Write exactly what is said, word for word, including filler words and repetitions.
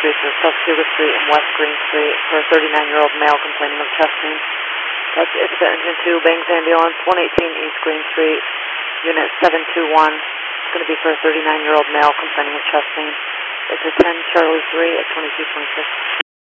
Street to South Cuba Street and West Green Street for a thirty-nine-year-old male complaining of chest pain. That's I T S A Engine two, Bangs Ambulance, one eighteen East Green Street, Unit seven two one. It's going to be for a thirty-nine-year-old male complaining of chest pain. It's a ten Charlie three at twenty-two twenty-six.